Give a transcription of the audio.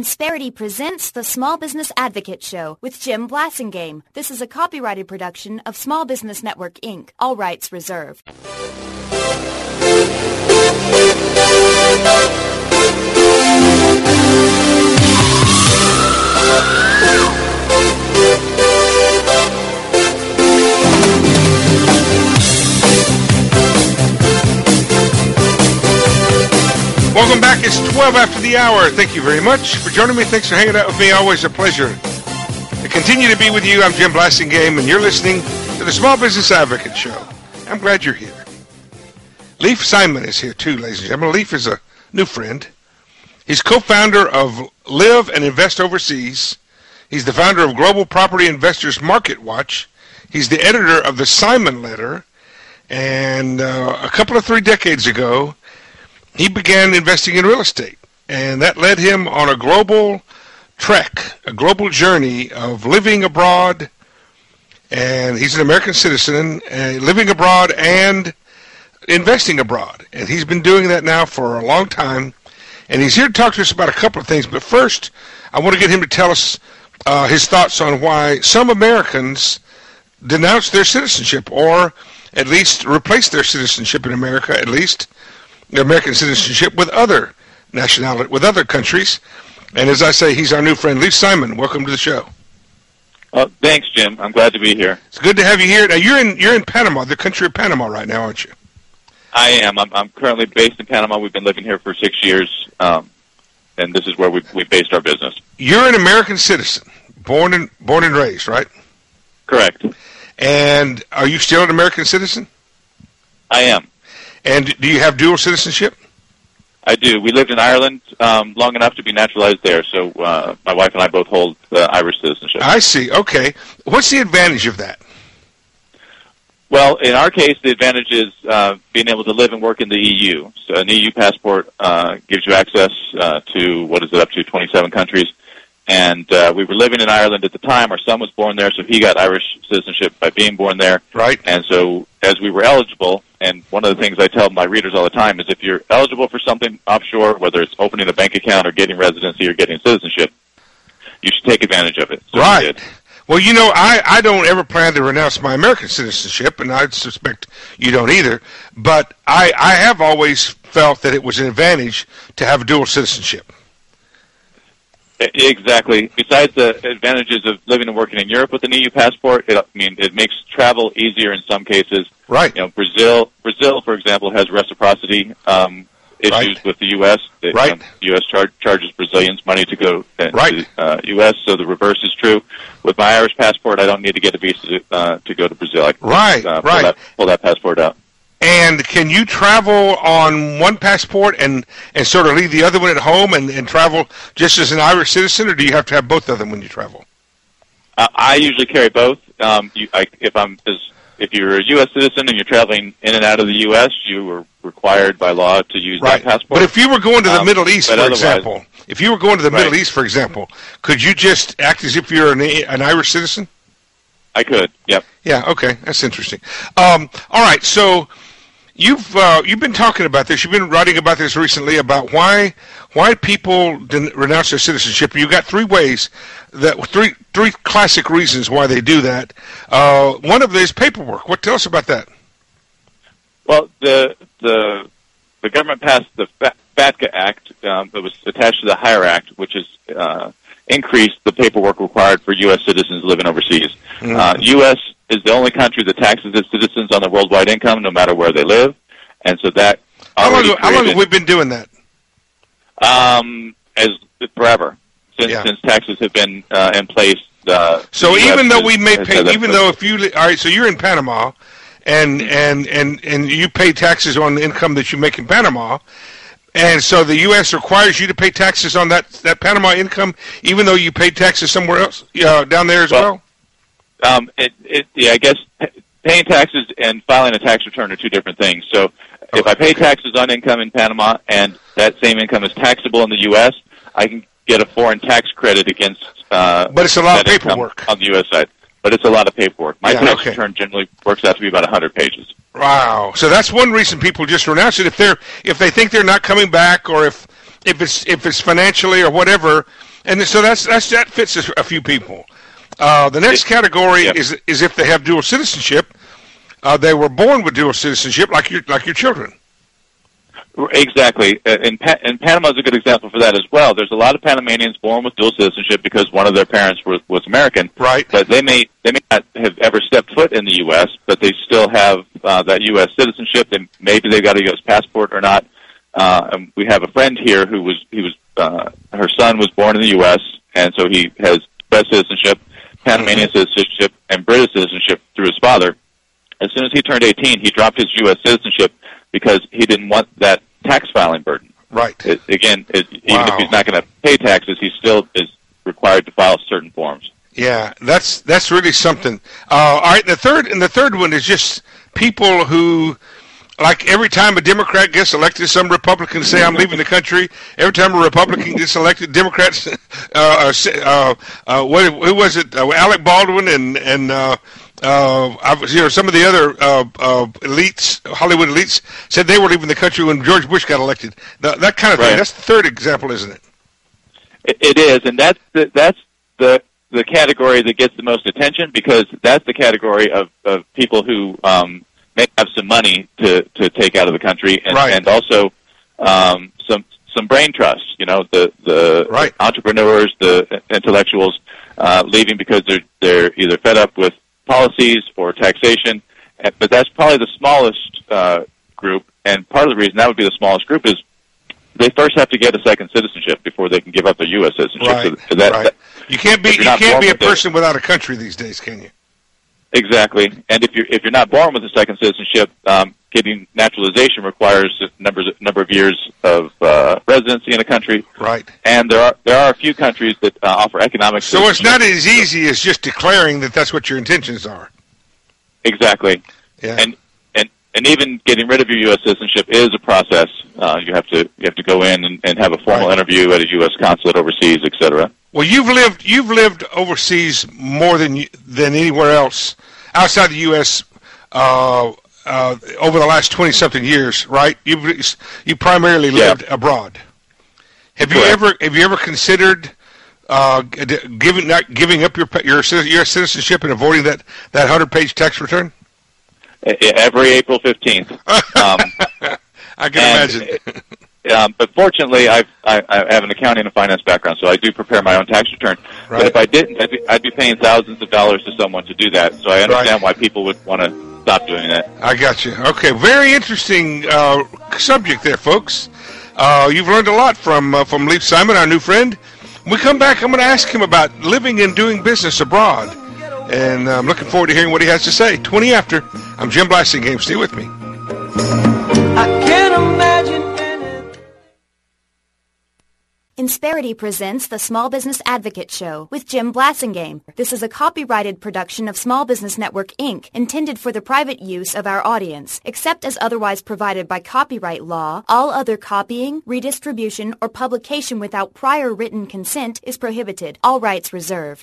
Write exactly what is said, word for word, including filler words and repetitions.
Insperity presents the Small Business Advocate Show with Jim Blasingame. This is a copyrighted production of Small Business Network, Incorporated. All rights reserved. Welcome back. It's twelve after the hour. Thank you very much for joining me. Thanks for hanging out with me. Always a pleasure to continue to be with you. I'm Jim Blasingame, and you're listening to the Small Business Advocate Show. I'm glad you're here. Leif Simon is here too, ladies and gentlemen. Leif is a new friend. He's co-founder of Live and Invest Overseas. He's the founder of Global Property Investors Market Watch. He's the editor of the Simon Letter. And uh, a couple of three decades ago, he began investing in real estate, and that led him on a global trek, a global journey of living abroad, and he's an American citizen, uh, living abroad and investing abroad, and he's been doing that now for a long time, and he's here to talk to us about a couple of things, but first, I want to get him to tell us uh, his thoughts on why some Americans denounce their citizenship, or at least replace their citizenship in America, at least, American citizenship with other nationality, with other countries. And as I say, he's our new friend, Leif Simon. Welcome to the show. Uh, thanks, Jim. I'm glad to be here. It's good to have you here. Now, you're in you're in Panama, the country of Panama right now, aren't you? I am. I'm, I'm currently based in Panama. We've been living here for six years, um, and this is where we we based our business. You're an American citizen, born and born and raised, right? Correct. And are you still an American citizen? I am. And do you have dual citizenship? I do. We lived in Ireland um, long enough to be naturalized there, so uh, my wife and I both hold uh, Irish citizenship. I see. Okay. What's the advantage of that? Well, in our case, the advantage is uh, being able to live and work in the E U. So an E U passport uh, gives you access uh, to, what is it, up to twenty-seven countries. And uh, we were living in Ireland at the time. Our son was born there, so he got Irish citizenship by being born there. Right. And so as we were eligible, and one of the things I tell my readers all the time is if you're eligible for something offshore, whether it's opening a bank account or getting residency or getting citizenship, you should take advantage of it. So right. We did. Well, you know, I, I don't ever plan to renounce my American citizenship, and I suspect you don't either, but I, I have always felt that it was an advantage to have dual citizenship. Exactly. Besides the advantages of living and working in Europe with an E U passport, it, I mean, it makes travel easier in some cases. Right. You know, Brazil, Brazil, for example, has reciprocity um, issues right. with the U S The right. um, U S char- charges Brazilians money to go uh, right. to the uh, U S, so the reverse is true. With my Irish passport, I don't need to get a visa to, uh, to go to Brazil. I can right. uh, pull, right. that, pull that passport out. And can you travel on one passport and, and sort of leave the other one at home and, and travel just as an Irish citizen, or do you have to have both of them when you travel? Uh, I usually carry both. Um, you, I, if I'm if you're a U S citizen and you're traveling in and out of the U S, you are required by law to use right. that passport. But if you were going to the um, Middle East, for example, if you were going to the right. Middle East, for example, could you just act as if you're an, an Irish citizen? I could. Yep. Yeah. Okay. That's interesting. Um, all right. So. You've uh, you've been talking about this. You've been writing about this recently about why why people den- renounce their citizenship. You've got three ways that three three classic reasons why they do that. Uh, one of them is paperwork. What tell us about that? Well, the the the government passed the FATCA Act um, that was attached to the HIRE Act, which has uh, increased the paperwork required for U S citizens living overseas. Mm-hmm. Uh, U S is the only country that taxes its citizens on their worldwide income, no matter where they live, and so that. How long, how long have we been doing that? Um, as forever, since yeah. since taxes have been uh, in place. Uh, so even though we may pay, that, even though if you, all right, so you're in Panama, and and and and you pay taxes on the income that you make in Panama. And so the U S requires you to pay taxes on that, that Panama income, even though you pay taxes somewhere else, uh, down there as well? well? Um, it, it, yeah, I guess paying taxes and filing a tax return are two different things. So okay. if I pay taxes on income in Panama and that same income is taxable in the U S, I can get a foreign tax credit against uh, But it's a lot of paperwork. On the U S side. But it's a lot of paperwork. My yeah, tax okay. return generally works out to be about one hundred pages. Wow. So that's one reason people just renounce it. If they're if they think they're not coming back, or if if it's if it's financially or whatever, And so that's, that's that fits a, a few people. Uh, the next category yeah. is is if they have dual citizenship. Uh, they were born with dual citizenship, like your like your children. Exactly. And, pa- and Panama is a good example for that as well. There's a lot of Panamanians born with dual citizenship because one of their parents was, was American. Right. But they may they may not have ever stepped foot in the U S, but they still have uh, that U S citizenship. They, maybe they've got a U S passport or not. Uh, and we have a friend here who was he was uh, her son was born in the U S, and so he has U S citizenship, Panamanian mm-hmm. citizenship, and British citizenship through his father. As soon as he turned eighteen, he dropped his U S citizenship because he didn't want that tax filing burden. Right. It, again, it, wow. even if he's not going to pay taxes, he still is required to file certain forms. Yeah, that's that's really something. Uh, all right, and the third and the third one is just people who, like every time a Democrat gets elected, some Republicans say I'm leaving the country. Every time a Republican gets elected, Democrats, uh, uh, uh, what, who was it? Uh, Alec Baldwin and and. Uh, Uh, I was, you know, some of the other uh, uh, elites, Hollywood elites, said they were leaving the country when George Bush got elected. The, that kind of right. thing. That's the third example, isn't it? It, it is, and that's the, that's the the category that gets the most attention because that's the category of, of people who um, may have some money to, to take out of the country, and, right. and also um, some some brain trust. You know, the the right. entrepreneurs, the intellectuals uh, leaving because they're they're either fed up with policies or taxation, but that's probably the smallest uh, group, and part of the reason that would be the smallest group is they first have to get a second citizenship before they can give up their U S citizenship. Right, so that, right. That, you can't be you can't be a person it, without a country these days, can you? Exactly, and if you're if you're not born with a second citizenship, um, getting naturalization requires a number number of years of uh, residency in a country. Right, and there are there are a few countries that uh, offer economic. So it's not as easy as just declaring that that's what your intentions are. Exactly, yeah, and and and even getting rid of your U S citizenship is a process. Uh, you have to you have to go in and, and have a formal right. interview at a U S consulate overseas, et cetera. Well, you've lived you've lived overseas more than you, than anywhere else outside the U S Uh, uh, over the last twenty something years, right? You you primarily lived yeah. abroad. Have Correct. you ever have you ever considered uh, giving not giving up your your your citizenship and avoiding that that hundred page tax return? Every April fifteenth. Um, I can imagine. Um, but fortunately, I've, I, I have an accounting and finance background, so I do prepare my own tax return. Right. But if I didn't, I'd be, I'd be paying thousands of dollars to someone to do that. So I understand right. why people would want to stop doing that. I got you. Okay, very interesting uh, subject there, folks. Uh, you've learned a lot from uh, from Leif Simon, our new friend. When we come back, I'm going to ask him about living and doing business abroad. And I'm looking forward to hearing what he has to say. twenty after. I'm Jim Blasingame. Stay with me. I can't imagine. Insperity presents the Small Business Advocate Show with Jim Blasingame. This is a copyrighted production of Small Business Network, Incorporated, intended for the private use of our audience. Except as otherwise provided by copyright law, all other copying, redistribution, or publication without prior written consent is prohibited. All rights reserved.